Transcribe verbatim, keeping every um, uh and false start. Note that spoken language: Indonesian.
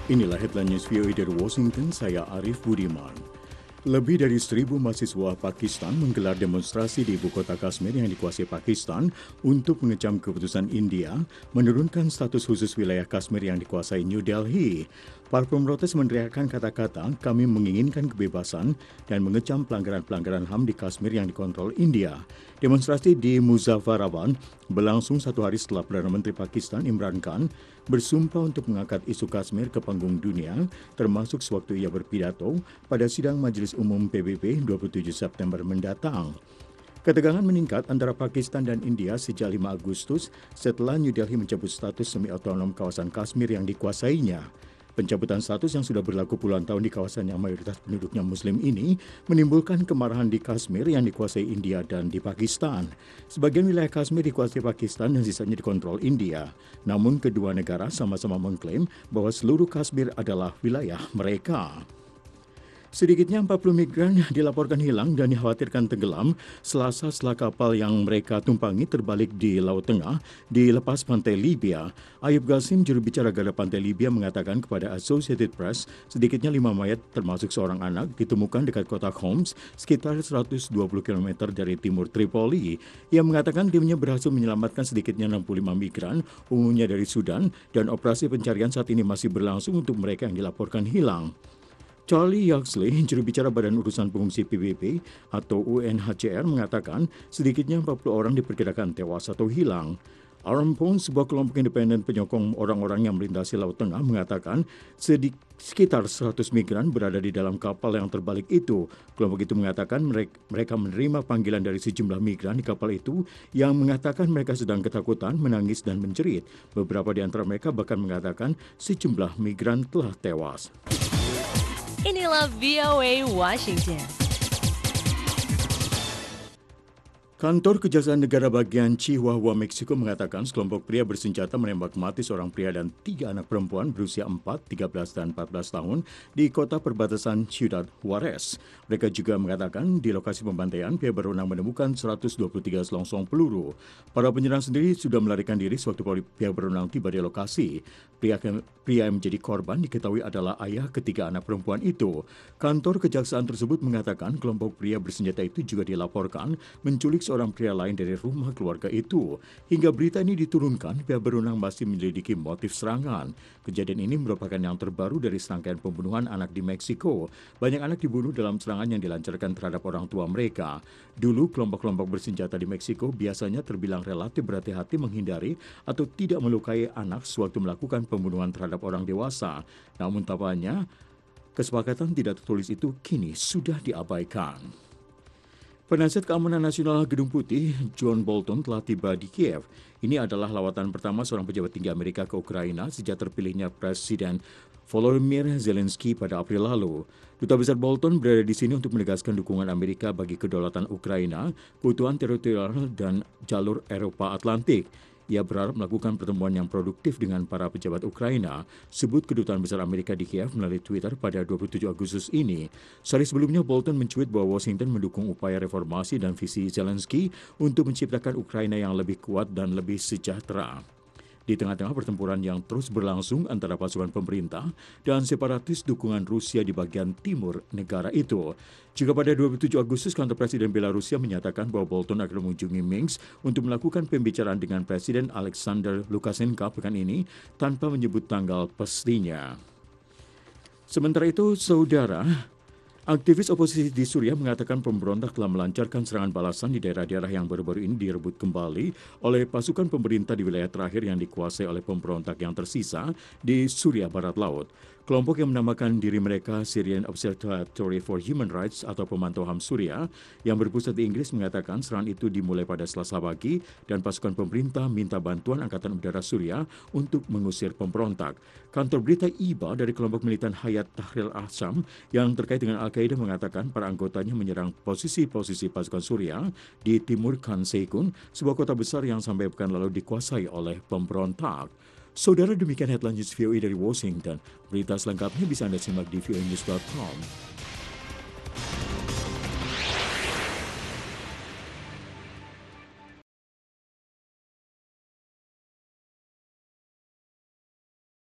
Inilah headline news V O A dari Washington, saya Arif Budiman. Lebih dari seribu mahasiswa Pakistan menggelar demonstrasi di ibu kota Kashmir yang dikuasai Pakistan untuk mengecam keputusan India menurunkan status khusus wilayah Kashmir yang dikuasai New Delhi. Para pemrotes meneriakkan kata-kata, kami menginginkan kebebasan dan mengecam pelanggaran-pelanggaran H A M di Kashmir yang dikontrol India. Demonstrasi di Muzaffarabad berlangsung satu hari setelah Perdana Menteri Pakistan Imran Khan bersumpah untuk mengangkat isu Kashmir ke panggung dunia, termasuk sewaktu ia berpidato pada sidang Majelis Umum P B B dua puluh tujuh September mendatang. Ketegangan meningkat antara Pakistan dan India sejak lima Agustus setelah New Delhi mencabut status semi-otonom kawasan Kashmir yang dikuasainya. Pencabutan status yang sudah berlaku puluhan tahun di kawasan yang mayoritas penduduknya Muslim ini menimbulkan kemarahan di Kashmir yang dikuasai India dan di Pakistan. Sebagian wilayah Kashmir dikuasai Pakistan dan sisanya dikontrol India. Namun kedua negara sama-sama mengklaim bahwa seluruh Kashmir adalah wilayah mereka. Sedikitnya empat puluh migran dilaporkan hilang dan dikhawatirkan tenggelam Selasa setelah kapal yang mereka tumpangi terbalik di Laut Tengah di lepas pantai Libya. Ayub Qasim, juru bicara Garda Pantai Libya, mengatakan kepada Associated Press sedikitnya lima mayat termasuk seorang anak ditemukan dekat kota Homs sekitar seratus dua puluh kilometer dari timur Tripoli. Ia mengatakan timnya berhasil menyelamatkan sedikitnya enam puluh lima migran, umumnya dari Sudan, dan operasi pencarian saat ini masih berlangsung untuk mereka yang dilaporkan hilang. Charlie Yaxley, juru bicara Badan Urusan Pengungsi P B B atau U N H C R, mengatakan sedikitnya empat puluh orang diperkirakan tewas atau hilang. Aram Pond, sebuah kelompok independen penyokong orang-orang yang melintasi Laut Tengah, mengatakan sedik, sekitar seratus migran berada di dalam kapal yang terbalik itu. Kelompok itu mengatakan mereka menerima panggilan dari sejumlah migran di kapal itu yang mengatakan mereka sedang ketakutan, menangis, dan menjerit. Beberapa di antara mereka bahkan mengatakan sejumlah migran telah tewas. Inilah V O A Washington. Kantor Kejaksaan Negara bagian Chihuahua, Meksiko mengatakan sekelompok pria bersenjata menembak mati seorang pria dan tiga anak perempuan berusia empat, tiga belas, dan empat belas tahun di kota perbatasan Ciudad Juarez. Mereka juga mengatakan di lokasi pembantaian pihak berwenang menemukan seratus dua puluh tiga selongsong peluru. Para penyerang sendiri sudah melarikan diri sewaktu pihak berwenang tiba di lokasi. Pria, pria yang menjadi korban diketahui adalah ayah ketiga anak perempuan itu. Kantor kejaksaan tersebut mengatakan kelompok pria bersenjata itu juga dilaporkan menculik seorang pria lain dari rumah keluarga itu. Hingga berita ini diturunkan, pihak berwenang masih menyelidiki motif serangan. Kejadian ini merupakan yang terbaru dari serangkaian pembunuhan anak di Meksiko. Banyak anak dibunuh dalam serangan yang dilancarkan terhadap orang tua mereka. Dulu, kelompok-kelompok bersenjata di Meksiko biasanya terbilang relatif berhati-hati menghindari atau tidak melukai anak sewaktu melakukan pembunuhan terhadap orang dewasa. Namun tampaknya, kesepakatan tidak tertulis itu kini sudah diabaikan. Penasihat Keamanan Nasional Gedung Putih, John Bolton, telah tiba di Kiev. Ini adalah lawatan pertama seorang pejabat tinggi Amerika ke Ukraina sejak terpilihnya Presiden Volodymyr Zelensky pada April lalu. Duta Besar Bolton berada di sini untuk menegaskan dukungan Amerika bagi kedaulatan Ukraina, keutuhan teritorial, dan jalur Eropa Atlantik. Ia berharap melakukan pertemuan yang produktif dengan para pejabat Ukraina, sebut Kedutaan Besar Amerika di Kiev melalui Twitter pada dua puluh tujuh Agustus ini. Sehari sebelumnya, Bolton mencuit bahwa Washington mendukung upaya reformasi dan visi Zelensky untuk menciptakan Ukraina yang lebih kuat dan lebih sejahtera. Di tengah-tengah pertempuran yang terus berlangsung antara pasukan pemerintah dan separatis dukungan Rusia di bagian timur negara itu. Juga pada dua puluh tujuh Agustus, kantor Presiden Belarusia menyatakan bahwa Bolton akan mengunjungi Minsk untuk melakukan pembicaraan dengan Presiden Alexander Lukashenko pekan ini tanpa menyebut tanggal pastinya. Sementara itu, saudara, aktivis oposisi di Suriah mengatakan pemberontak telah melancarkan serangan balasan di daerah-daerah yang baru-baru ini direbut kembali oleh pasukan pemerintah di wilayah terakhir yang dikuasai oleh pemberontak yang tersisa di Suriah Barat Laut. Kelompok yang menamakan diri mereka Syrian Observatory for Human Rights atau Pemantau H A M Suriah yang berpusat di Inggris mengatakan serangan itu dimulai pada Selasa pagi dan pasukan pemerintah minta bantuan Angkatan Udara Suriah untuk mengusir pemberontak. Kantor berita I B A dari kelompok militan Hayat Tahrir al-Sham yang terkait dengan Al-Qaeda mengatakan para anggotanya menyerang posisi-posisi pasukan Suriah di timur Khan Sheikhoun, sebuah kota besar yang sampai pekan lalu dikuasai oleh pemberontak. Saudara, demikian headline news V O A dari Washington. Berita selengkapnya bisa Anda simak di v o a news dot com.